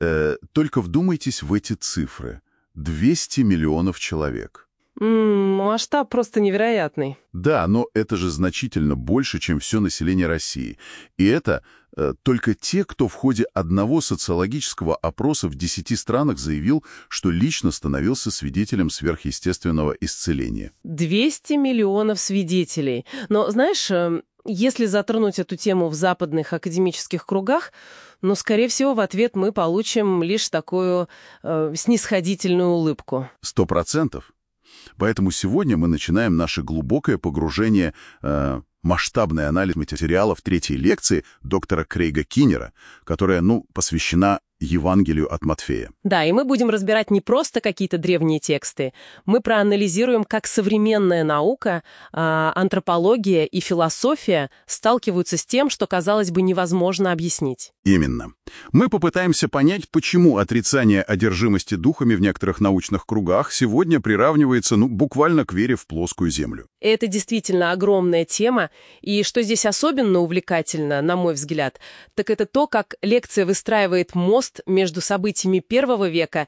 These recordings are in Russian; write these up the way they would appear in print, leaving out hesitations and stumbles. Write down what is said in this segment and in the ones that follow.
Только вдумайтесь в эти цифры. 200 миллионов человек. Масштаб просто невероятный. Да, но это же значительно больше, чем все население России. И это только те, кто в ходе одного социологического опроса в 10 странах заявил, что лично становился свидетелем сверхъестественного исцеления. 200 миллионов свидетелей. Но, знаешь, если затронуть эту тему в западных академических кругах, скорее всего, в ответ мы получим лишь такую снисходительную улыбку. 100%. Поэтому сегодня мы начинаем наше глубокое погружение, масштабный анализ материалов третьей лекции доктора Крейга Киннера, которая, посвящена Евангелию от Матфея. Да, и мы будем разбирать не просто какие-то древние тексты. Мы проанализируем, как современная наука, антропология и философия сталкиваются с тем, что, казалось бы, невозможно объяснить. Именно. Мы попытаемся понять, почему отрицание одержимости духами в некоторых научных кругах сегодня приравнивается, буквально к вере в плоскую землю. Это действительно огромная тема, и что здесь особенно увлекательно, на мой взгляд, так это то, как лекция выстраивает мост между событиями первого века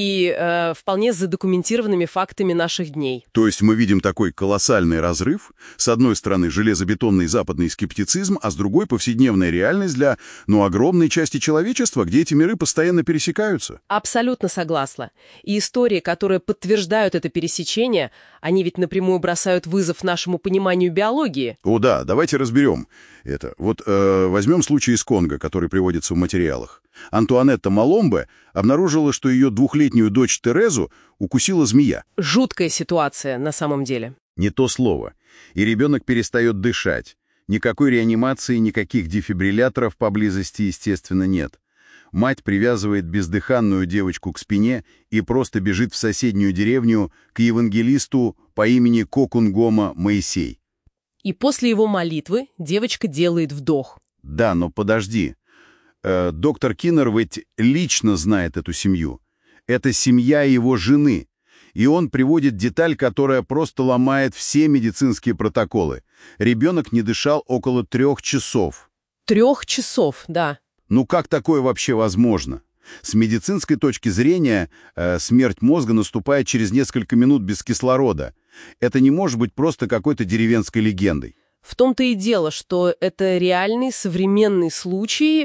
и вполне задокументированными фактами наших дней. То есть мы видим такой колоссальный разрыв. С одной стороны, железобетонный западный скептицизм, а с другой — повседневная реальность для, огромной части человечества, где эти миры постоянно пересекаются. Абсолютно согласна. И истории, которые подтверждают это пересечение, они ведь напрямую бросают вызов нашему пониманию биологии. О да, давайте разберем это. Возьмем случай из Конго, который приводится в материалах. Антуанетта Маломбе обнаружила, что ее 2-летнюю дочь Терезу укусила змея. Жуткая ситуация на самом деле. Не то слово. И ребенок перестает дышать. Никакой реанимации, никаких дефибрилляторов поблизости, естественно, нет. Мать привязывает бездыханную девочку к спине и просто бежит в соседнюю деревню к евангелисту по имени Кокунгома Моисей. И после его молитвы девочка делает вдох. Да, но подожди. Доктор Киннер ведь лично знает эту семью. Это семья его жены. И он приводит деталь, которая просто ломает все медицинские протоколы. Ребенок не дышал около 3 часов. 3 часов, да. Как такое вообще возможно? С медицинской точки зрения, смерть мозга наступает через несколько минут без кислорода. Это не может быть просто какой-то деревенской легендой. В том-то и дело, что это реальный современный случай,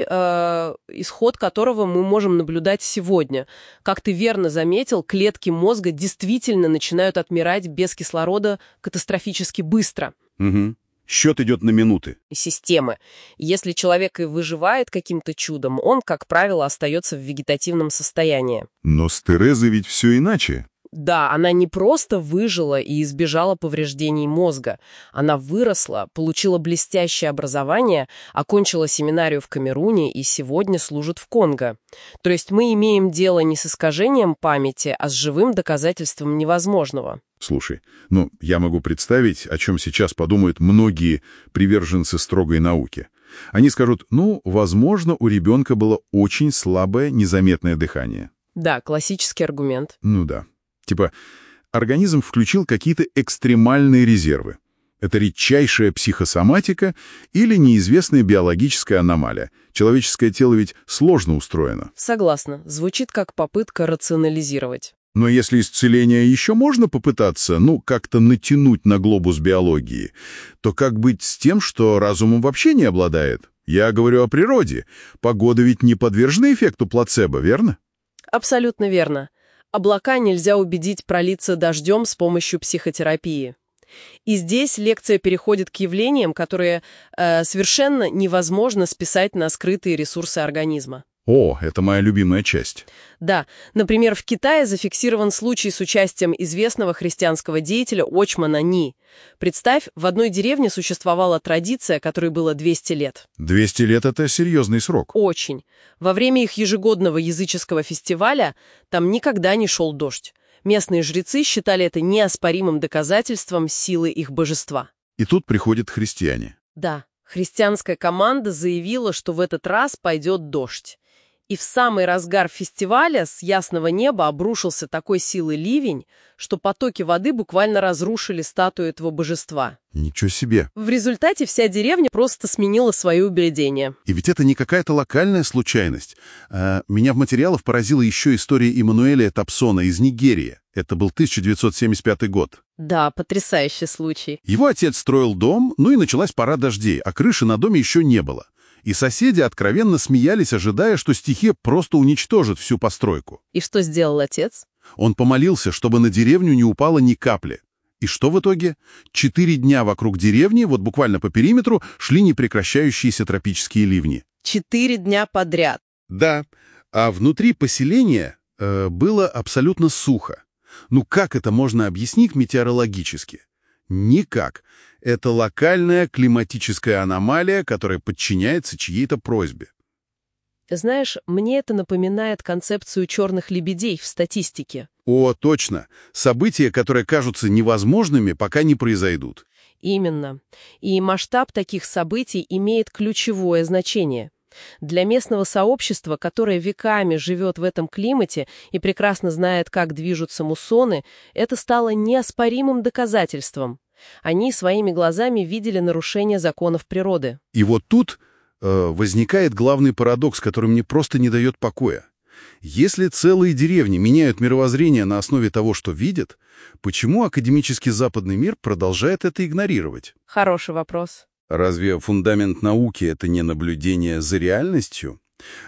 исход которого мы можем наблюдать сегодня. Как ты верно заметил, клетки мозга действительно начинают отмирать без кислорода катастрофически быстро. Угу. Счет идет на минуты. Системы. Если человек и выживает каким-то чудом, он, как правило, остается в вегетативном состоянии. Но с Терезой ведь все иначе. Да, она не просто выжила и избежала повреждений мозга. Она выросла, получила блестящее образование, окончила семинарию в Камеруне и сегодня служит в Конго. То есть мы имеем дело не с искажением памяти, а с живым доказательством невозможного. Слушай, я могу представить, о чем сейчас подумают многие приверженцы строгой науки. Они скажут, возможно, у ребенка было очень слабое, незаметное дыхание. Да, классический аргумент. Да. Организм включил какие-то экстремальные резервы. Это редчайшая психосоматика или неизвестная биологическая аномалия. Человеческое тело ведь сложно устроено. Согласна. Звучит как попытка рационализировать. Но если исцеление еще можно попытаться, как-то натянуть на глобус биологии, то как быть с тем, что разумом вообще не обладает? Я говорю о природе. Погода ведь не подвержена эффекту плацебо, верно? Абсолютно верно. Облака нельзя убедить пролиться дождем с помощью психотерапии. И здесь лекция переходит к явлениям, которые совершенно невозможно списать на скрытые ресурсы организма. О, это моя любимая часть. Да, например, в Китае зафиксирован случай с участием известного христианского деятеля Очмана Ни. Представь, в одной деревне существовала традиция, которой было 200 лет. 200 лет — это серьезный срок. Очень. Во время их ежегодного языческого фестиваля там никогда не шел дождь. Местные жрецы считали это неоспоримым доказательством силы их божества. И тут приходят христиане. Да, христианская команда заявила, что в этот раз пойдет дождь. И в самый разгар фестиваля с ясного неба обрушился такой силы ливень, что потоки воды буквально разрушили статую этого божества. Ничего себе. В результате вся деревня просто сменила свои убеждения. И ведь это не какая-то локальная случайность. Меня в материалах поразила еще история Эммануэля Тапсона из Нигерии. Это был 1975 год. Да, потрясающий случай. Его отец строил дом, ну и началась пора дождей, а крыши на доме еще не было. И соседи откровенно смеялись, ожидая, что стихия просто уничтожит всю постройку. И что сделал отец? Он помолился, чтобы на деревню не упало ни капли. И что в итоге? 4 дня вокруг деревни, вот буквально по периметру, шли непрекращающиеся тропические ливни. 4 дня подряд. Да, а внутри поселения было абсолютно сухо. Ну как это можно объяснить метеорологически? Никак. Это локальная климатическая аномалия, которая подчиняется чьей-то просьбе. Знаешь, мне это напоминает концепцию черных лебедей в статистике. О, точно. События, которые кажутся невозможными, пока не произойдут. Именно. И масштаб таких событий имеет ключевое значение. Для местного сообщества, которое веками живет в этом климате и прекрасно знает, как движутся муссоны, это стало неоспоримым доказательством. Они своими глазами видели нарушение законов природы. И вот тут возникает главный парадокс, который мне просто не дает покоя. Если целые деревни меняют мировоззрение на основе того, что видят, почему академический западный мир продолжает это игнорировать? Хороший вопрос. Разве фундамент науки — это не наблюдение за реальностью?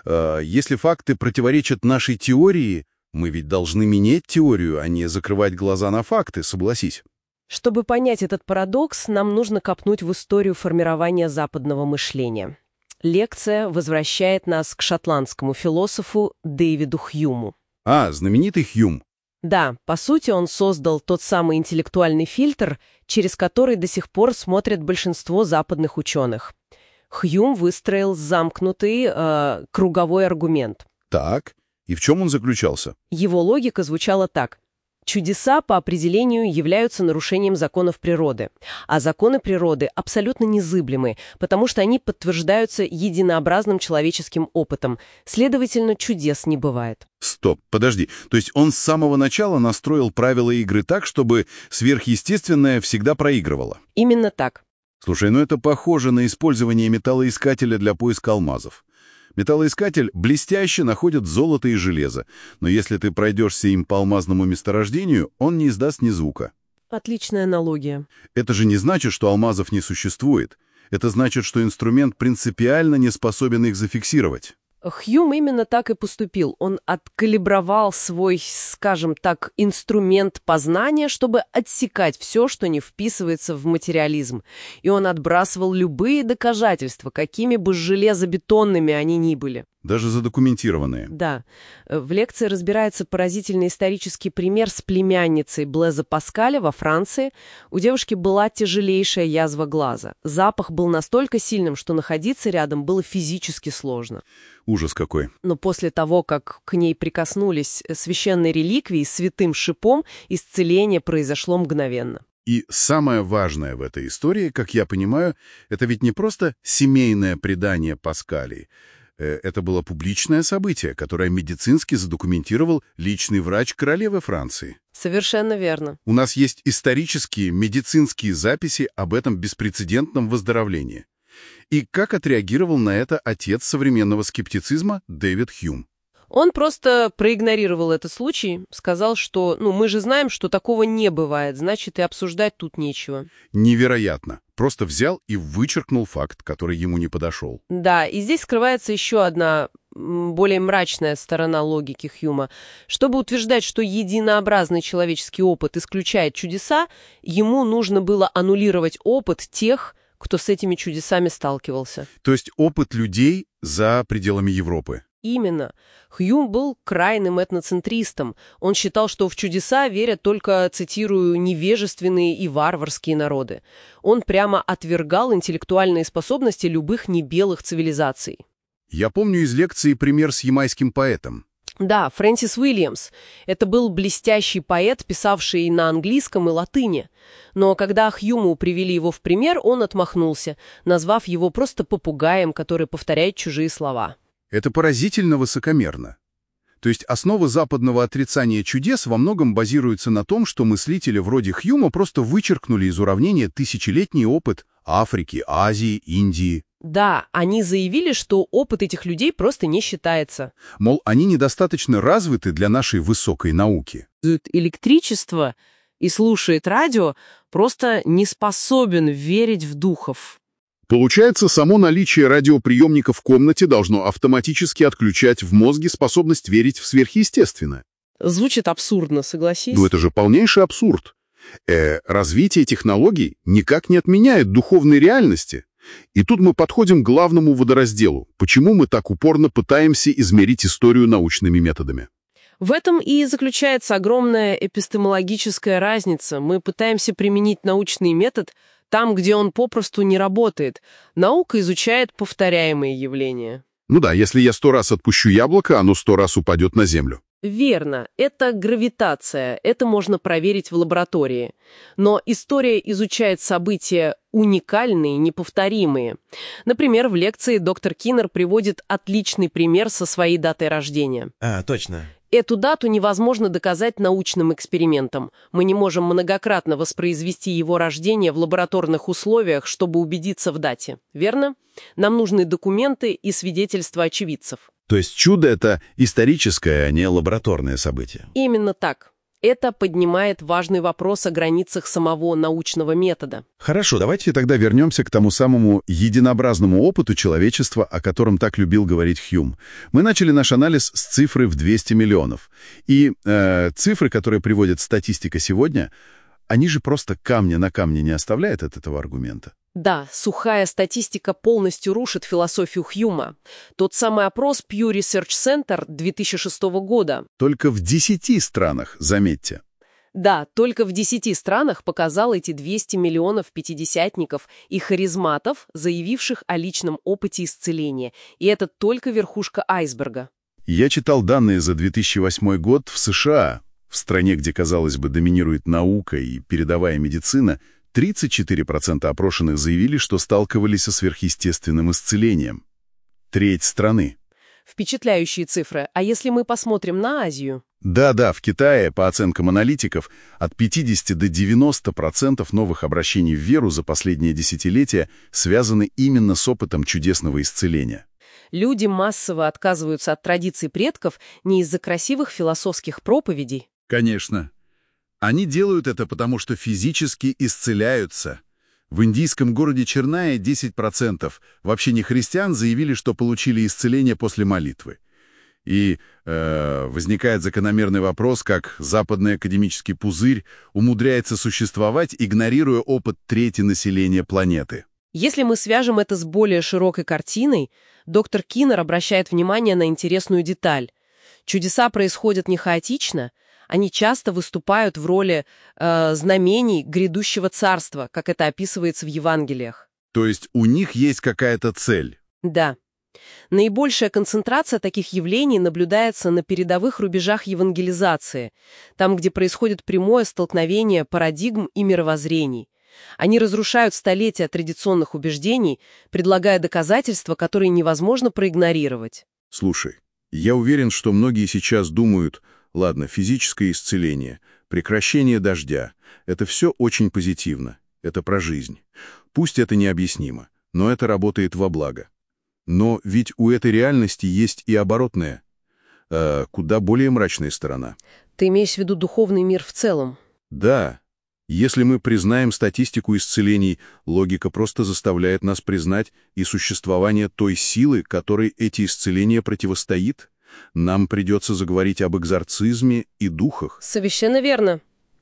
Если факты противоречат нашей теории, мы ведь должны менять теорию, а не закрывать глаза на факты, согласись. Чтобы понять этот парадокс, нам нужно копнуть в историю формирования западного мышления. Лекция возвращает нас к шотландскому философу Дэвиду Хьюму. Знаменитый Хьюм. Да, по сути, он создал тот самый интеллектуальный фильтр, через который до сих пор смотрят большинство западных ученых. Хьюм выстроил замкнутый круговой аргумент. Так, и в чем он заключался? Его логика звучала так. Чудеса по определению являются нарушением законов природы, а законы природы абсолютно незыблемы, потому что они подтверждаются единообразным человеческим опытом, следовательно, чудес не бывает. Стоп, подожди, то есть он с самого начала настроил правила игры так, чтобы сверхъестественное всегда проигрывало? Именно так. Слушай, ну это похоже на использование металлоискателя для поиска алмазов. Металлоискатель блестяще находит золото и железо, но если ты пройдешься им по алмазному месторождению, он не издаст ни звука. Отличная аналогия. Это же не значит, что алмазов не существует. Это значит, что инструмент принципиально не способен их зафиксировать. Хьюм именно так и поступил. Он откалибровал свой, скажем так, инструмент познания, чтобы отсекать все, что не вписывается в материализм. И он отбрасывал любые доказательства, какими бы железобетонными они ни были. Даже задокументированные. Да. В лекции разбирается поразительный исторический пример с племянницей Блеза Паскаля во Франции. У девушки была тяжелейшая язва глаза. Запах был настолько сильным, что находиться рядом было физически сложно. Ужас какой. Но после того, как к ней прикоснулись священные реликвии с святым шипом, исцеление произошло мгновенно. И самое важное в этой истории, как я понимаю, это ведь не просто семейное предание Паскалей. Это было публичное событие, которое медицински задокументировал личный врач королевы Франции. Совершенно верно. У нас есть исторические медицинские записи об этом беспрецедентном выздоровлении. И как отреагировал на это отец современного скептицизма Дэвид Хьюм? Он просто проигнорировал этот случай, сказал, что мы же знаем, что такого не бывает, значит, и обсуждать тут нечего. Невероятно. Просто взял и вычеркнул факт, который ему не подошел. Да, и здесь скрывается еще одна более мрачная сторона логики Хьюма. Чтобы утверждать, что единообразный человеческий опыт исключает чудеса, ему нужно было аннулировать опыт тех, кто с этими чудесами сталкивался. То есть опыт людей за пределами Европы. Именно. Хьюм был крайним этноцентристом. Он считал, что в чудеса верят только, цитирую, невежественные и варварские народы. Он прямо отвергал интеллектуальные способности любых небелых цивилизаций. Я помню из лекции пример с ямайским поэтом. Да, Фрэнсис Уильямс. Это был блестящий поэт, писавший на английском и латыни. Но когда Хьюму привели его в пример, он отмахнулся, назвав его просто попугаем, который повторяет чужие слова. Это поразительно высокомерно. То есть основа западного отрицания чудес во многом базируется на том, что мыслители вроде Хьюма просто вычеркнули из уравнения тысячелетний опыт Африки, Азии, Индии. Да, они заявили, что опыт этих людей просто не считается. Мол, они недостаточно развиты для нашей высокой науки. Электричество и слушает радио, просто не способен верить в духов. Получается, само наличие радиоприемника в комнате должно автоматически отключать в мозге способность верить в сверхъестественное. Звучит абсурдно, согласись? Ну это же полнейший абсурд. Развитие технологий никак не отменяет духовной реальности. И тут мы подходим к главному водоразделу. Почему мы так упорно пытаемся измерить историю научными методами? В этом и заключается огромная эпистемологическая разница. Мы пытаемся применить научный метод там, где он попросту не работает. Наука изучает повторяемые явления. Ну да, если я 100 раз отпущу яблоко, оно 100 раз упадет на землю. Верно, это гравитация, это можно проверить в лаборатории. Но история изучает события уникальные, неповторимые. Например, в лекции доктор Киннер приводит отличный пример со своей датой рождения. Точно. Эту дату невозможно доказать научным экспериментом. Мы не можем многократно воспроизвести его рождение в лабораторных условиях, чтобы убедиться в дате. Верно? Нам нужны документы и свидетельства очевидцев. То есть чудо — это историческое, а не лабораторное событие. Именно так. Это поднимает важный вопрос о границах самого научного метода. Хорошо, давайте тогда вернемся к тому самому единообразному опыту человечества, о котором так любил говорить Хьюм. Мы начали наш анализ с цифры в 200 миллионов. И цифры, которые приводит статистика сегодня, они же просто камня на камне не оставляют от этого аргумента. Да, сухая статистика полностью рушит философию Хьюма. Тот самый опрос Pew Research Center 2006 года. Только в 10 странах, заметьте. Да, только в 10 странах показал эти 200 миллионов пятидесятников и харизматов, заявивших о личном опыте исцеления. И это только верхушка айсберга. Я читал данные за 2008 год в США, в стране, где, казалось бы, доминирует наука и передовая медицина. 34% опрошенных заявили, что сталкивались со сверхъестественным исцелением. Треть страны. Впечатляющие цифры. А если мы посмотрим на Азию? Да, в Китае, по оценкам аналитиков, от 50 до 90% новых обращений в веру за последние десятилетия связаны именно с опытом чудесного исцеления. Люди массово отказываются от традиций предков не из-за красивых философских проповедей. Конечно. Они делают это потому, что физически исцеляются. В индийском городе Черная 10% вообще не христиан заявили, что получили исцеление после молитвы. И возникает закономерный вопрос, как западный академический пузырь умудряется существовать, игнорируя опыт трети населения планеты. Если мы свяжем это с более широкой картиной, доктор Киннер обращает внимание на интересную деталь. Чудеса происходят не хаотично, они часто выступают в роли знамений грядущего царства, как это описывается в Евангелиях. То есть у них есть какая-то цель? Да. Наибольшая концентрация таких явлений наблюдается на передовых рубежах евангелизации, там, где происходит прямое столкновение парадигм и мировоззрений. Они разрушают столетия традиционных убеждений, предлагая доказательства, которые невозможно проигнорировать. Слушай, я уверен, что многие сейчас думают, ладно, физическое исцеление, прекращение дождя — это все очень позитивно, это про жизнь. Пусть это необъяснимо, но это работает во благо. Но ведь у этой реальности есть и оборотная, куда более мрачная сторона. Ты имеешь в виду духовный мир в целом? Да. Если мы признаем статистику исцелений, логика просто заставляет нас признать и существование той силы, которой эти исцеления противостоит. Нам придется заговорить об экзорцизме и духах. Совершенно верно.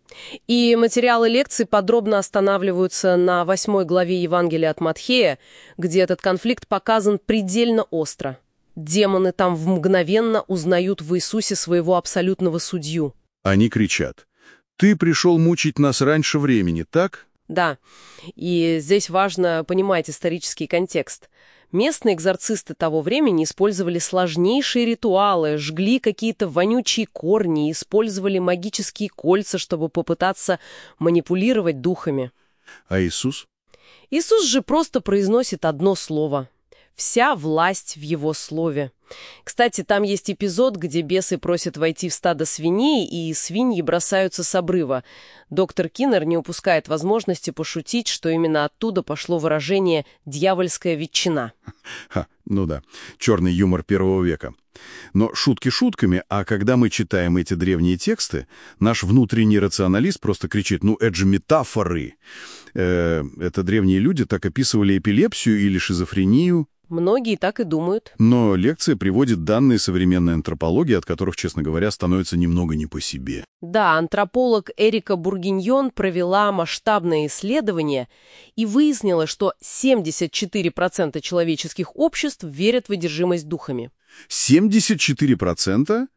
И материалы лекций подробно останавливаются на 8 главе Евангелия от Матфея, где этот конфликт показан предельно остро. Демоны там мгновенно узнают в Иисусе своего абсолютного судью. Они кричат: «Ты пришел мучить нас раньше времени, так?» Да, и здесь важно понимать исторический контекст. Местные экзорцисты того времени использовали сложнейшие ритуалы, жгли какие-то вонючие корни, использовали магические кольца, чтобы попытаться манипулировать духами. А Иисус? Иисус же просто произносит одно слово. Вся власть в его слове. Кстати, там есть эпизод, где бесы просят войти в стадо свиней, и свиньи бросаются с обрыва. Доктор Киннер не упускает возможности пошутить, что именно оттуда пошло выражение «дьявольская ветчина». Ну да, черный юмор первого века. Но шутки шутками, а когда мы читаем эти древние тексты, наш внутренний рационалист просто кричит: ну это же метафоры. Это древние люди так описывали эпилепсию или шизофрению. Многие так и думают. Но лекция приводит данные современной антропологии, от которых, честно говоря, становится немного не по себе. Да, антрополог Эрика Бургиньон провела масштабное исследование и выяснила, что 74% человеческих обществ верят в одержимость духами. 74%?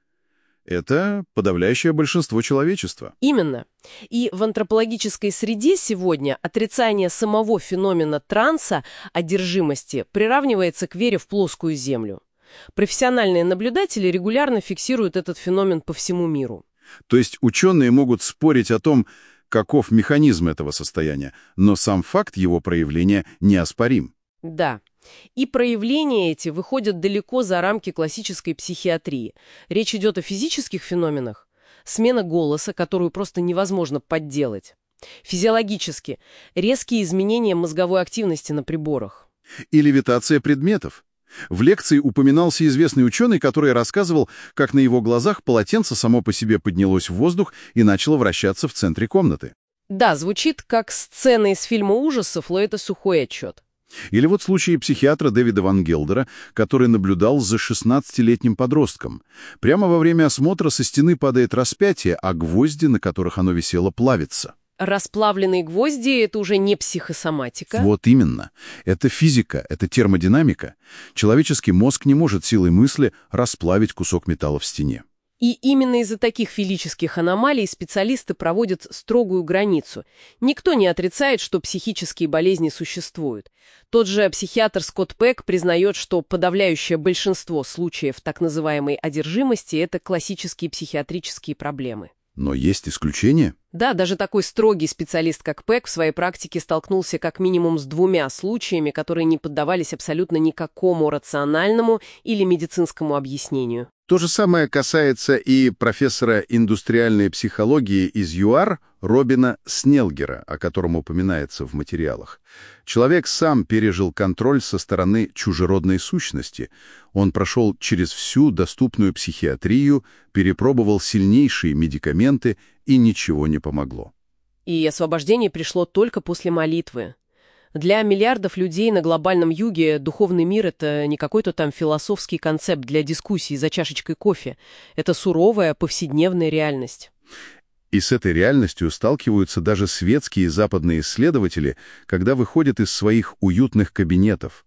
Это подавляющее большинство человечества. Именно. И в антропологической среде сегодня отрицание самого феномена транса, одержимости, приравнивается к вере в плоскую землю. Профессиональные наблюдатели регулярно фиксируют этот феномен по всему миру. То есть ученые могут спорить о том, каков механизм этого состояния, но сам факт его проявления неоспорим. Да. И проявления эти выходят далеко за рамки классической психиатрии. Речь идет о физических феноменах. Смена голоса, которую просто невозможно подделать. Физиологически. Резкие изменения мозговой активности на приборах. И левитация предметов. В лекции упоминался известный ученый, который рассказывал, как на его глазах полотенце само по себе поднялось в воздух и начало вращаться в центре комнаты. Да, звучит как сцена из фильма ужасов, но это сухой отчет. Или вот случай психиатра Дэвида Ван Гелдера, который наблюдал за 16-летним подростком. Прямо во время осмотра со стены падает распятие, а гвозди, на которых оно висело, плавятся. Расплавленные гвозди — это уже не психосоматика. Вот именно. Это физика, это термодинамика. Человеческий мозг не может силой мысли расплавить кусок металла в стене. И именно из-за таких физических аномалий специалисты проводят строгую границу. Никто не отрицает, что психические болезни существуют. Тот же психиатр Скотт Пек признает, что подавляющее большинство случаев так называемой одержимости — это классические психиатрические проблемы. Но есть исключения? Да, даже такой строгий специалист, как Пек, в своей практике столкнулся как минимум с 2 случаями, которые не поддавались абсолютно никакому рациональному или медицинскому объяснению. То же самое касается и профессора индустриальной психологии из ЮАР Робина Снелгера, о котором упоминается в материалах. Человек сам пережил контроль со стороны чужеродной сущности. Он прошел через всю доступную психиатрию, перепробовал сильнейшие медикаменты, и ничего не помогло. И освобождение пришло только после молитвы. Для миллиардов людей на глобальном юге духовный мир — это не какой-то там философский концепт для дискуссий за чашечкой кофе. Это суровая повседневная реальность. И с этой реальностью сталкиваются даже светские западные исследователи, когда выходят из своих уютных кабинетов.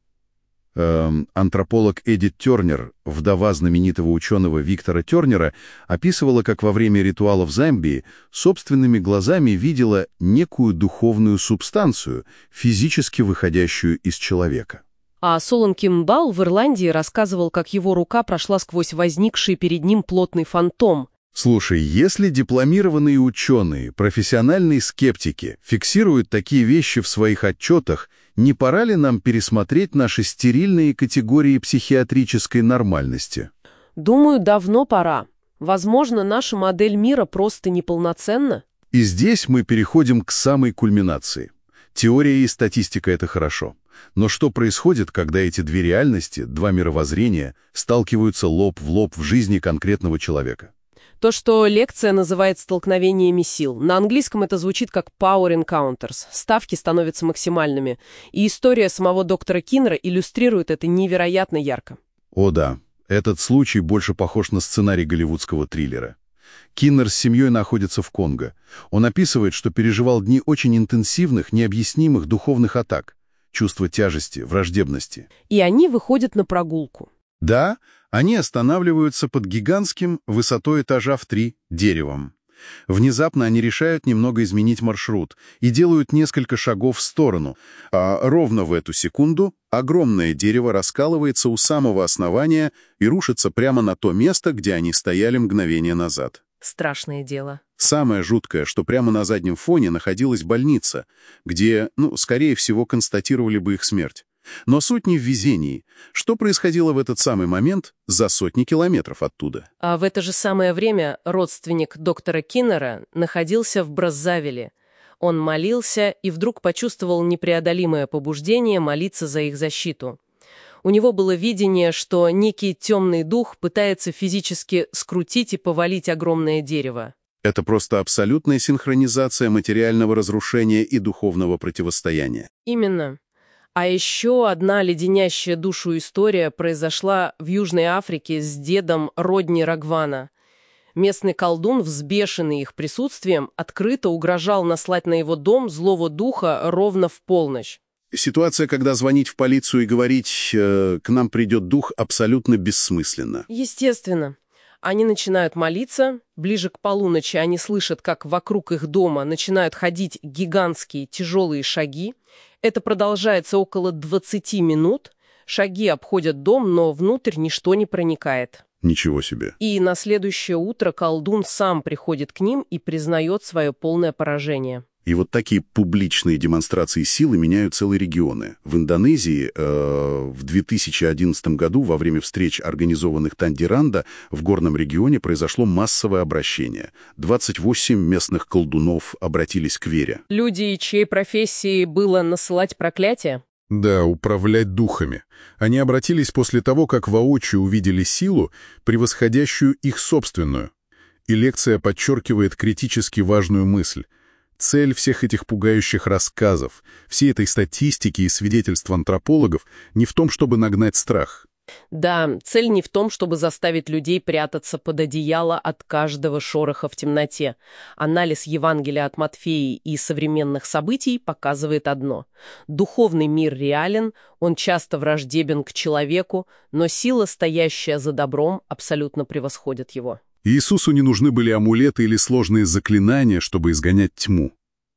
Антрополог Эдит Тернер, вдова знаменитого ученого Виктора Тернера, описывала, как во время ритуала в Замбии собственными глазами видела некую духовную субстанцию, физически выходящую из человека. А Солон Кимбал в Ирландии рассказывал, как его рука прошла сквозь возникший перед ним плотный фантом. Слушай, если дипломированные ученые, профессиональные скептики фиксируют такие вещи в своих отчетах, не пора ли нам пересмотреть наши стерильные категории психиатрической нормальности? Думаю, давно пора. Возможно, наша модель мира просто неполноценна. И здесь мы переходим к самой кульминации. Теория и статистика — это хорошо. Но что происходит, когда эти две реальности, два мировоззрения, сталкиваются лоб в лоб в жизни конкретного человека? То, что лекция называет столкновениями сил. На английском это звучит как Power Encounters. Ставки становятся максимальными. И история самого доктора Киннера иллюстрирует это невероятно ярко. О да, этот случай больше похож на сценарий голливудского триллера. Киннер с семьей находится в Конго. Он описывает, что переживал дни очень интенсивных, необъяснимых духовных атак. Чувство тяжести, враждебности. И они выходят на прогулку. Да, они останавливаются под гигантским, высотой этажа в 3, деревом. Внезапно они решают немного изменить маршрут и делают несколько шагов в сторону, а ровно в эту секунду огромное дерево раскалывается у самого основания и рушится прямо на то место, где они стояли мгновение назад. Страшное дело. Самое жуткое, что прямо на заднем фоне находилась больница, где, скорее всего, констатировали бы их смерть. Но суть не в везении. Что происходило в этот самый момент за сотни километров оттуда? А в это же самое время родственник доктора Киннера находился в Браззавиле. Он молился и вдруг почувствовал непреодолимое побуждение молиться за их защиту. У него было видение, что некий темный дух пытается физически скрутить и повалить огромное дерево. Это просто абсолютная синхронизация материального разрушения и духовного противостояния. Именно. А еще одна леденящая душу история произошла в Южной Африке с дедом Родни Рагвана. Местный колдун, взбешенный их присутствием, открыто угрожал наслать на его дом злого духа ровно в полночь. Ситуация, когда звонить в полицию и говорить «к нам придет дух» абсолютно бессмысленно. Естественно. Они начинают молиться, ближе к полуночи они слышат, как вокруг их дома начинают ходить гигантские тяжелые шаги. Это продолжается около 20 минут. Шаги обходят дом, но внутрь ничто не проникает. Ничего себе. И на следующее утро колдун сам приходит к ним и признает свое полное поражение. И вот такие публичные демонстрации силы меняют целые регионы. В Индонезии в 2011 году во время встреч, организованных Тандиранда, в горном регионе произошло массовое обращение. 28 местных колдунов обратились к вере. Люди, чьей профессией было насылать проклятие? Да, управлять духами. Они обратились после того, как воочию увидели силу, превосходящую их собственную. И лекция подчеркивает критически важную мысль. Цель всех этих пугающих рассказов, всей этой статистики и свидетельств антропологов не в том, чтобы нагнать страх. Да, цель не в том, чтобы заставить людей прятаться под одеяло от каждого шороха в темноте. Анализ Евангелия от Матфея и современных событий показывает одно. Духовный мир реален, он часто враждебен к человеку, но сила, стоящая за добром, абсолютно превосходит его. Иисусу не нужны были амулеты или сложные заклинания, чтобы изгонять тьму.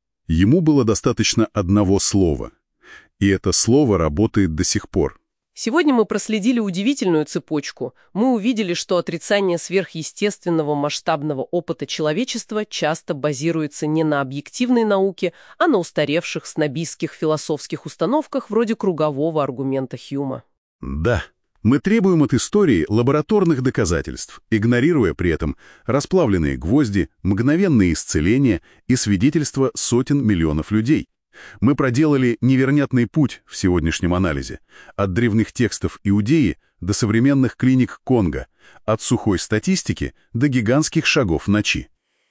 Ему было достаточно одного слова. И это слово работает до сих пор. Сегодня мы проследили удивительную цепочку. Мы увидели, что отрицание сверхъестественного масштабного опыта человечества часто базируется не на объективной науке, а на устаревших снобистских философских установках вроде кругового аргумента Хьюма. Да. Мы требуем от истории лабораторных доказательств, игнорируя при этом расплавленные гвозди, мгновенные исцеления и свидетельства сотен миллионов людей. Мы проделали невероятный путь в сегодняшнем анализе. От древних текстов Иудеи до современных клиник Конго, от сухой статистики до гигантских шагов ночи.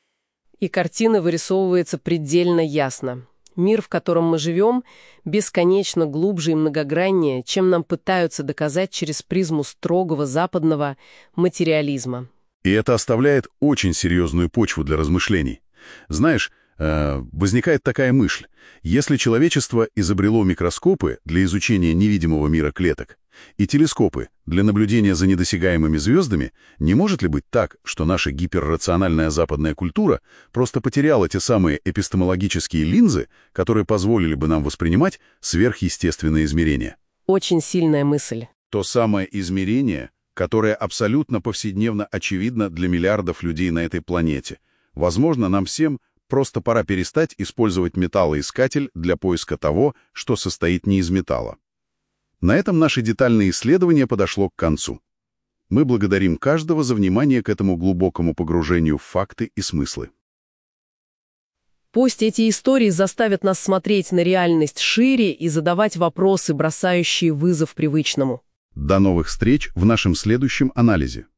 И картина вырисовывается предельно ясно. Мир, в котором мы живем, бесконечно глубже и многограннее, чем нам пытаются доказать через призму строгого западного материализма. И это оставляет очень серьезную почву для размышлений. Знаешь, возникает такая мысль. Если человечество изобрело микроскопы для изучения невидимого мира клеток и телескопы для наблюдения за недосягаемыми звездами, не может ли быть так, что наша гиперрациональная западная культура просто потеряла те самые эпистемологические линзы, которые позволили бы нам воспринимать сверхъестественные измерения? Очень сильная мысль. То самое измерение, которое абсолютно повседневно очевидно для миллиардов людей на этой планете. Возможно, нам всем просто пора перестать использовать металлоискатель для поиска того, что состоит не из металла. На этом наше детальное исследование подошло к концу. Мы благодарим каждого за внимание к этому глубокому погружению в факты и смыслы. Пусть эти истории заставят нас смотреть на реальность шире и задавать вопросы, бросающие вызов привычному. До новых встреч в нашем следующем анализе.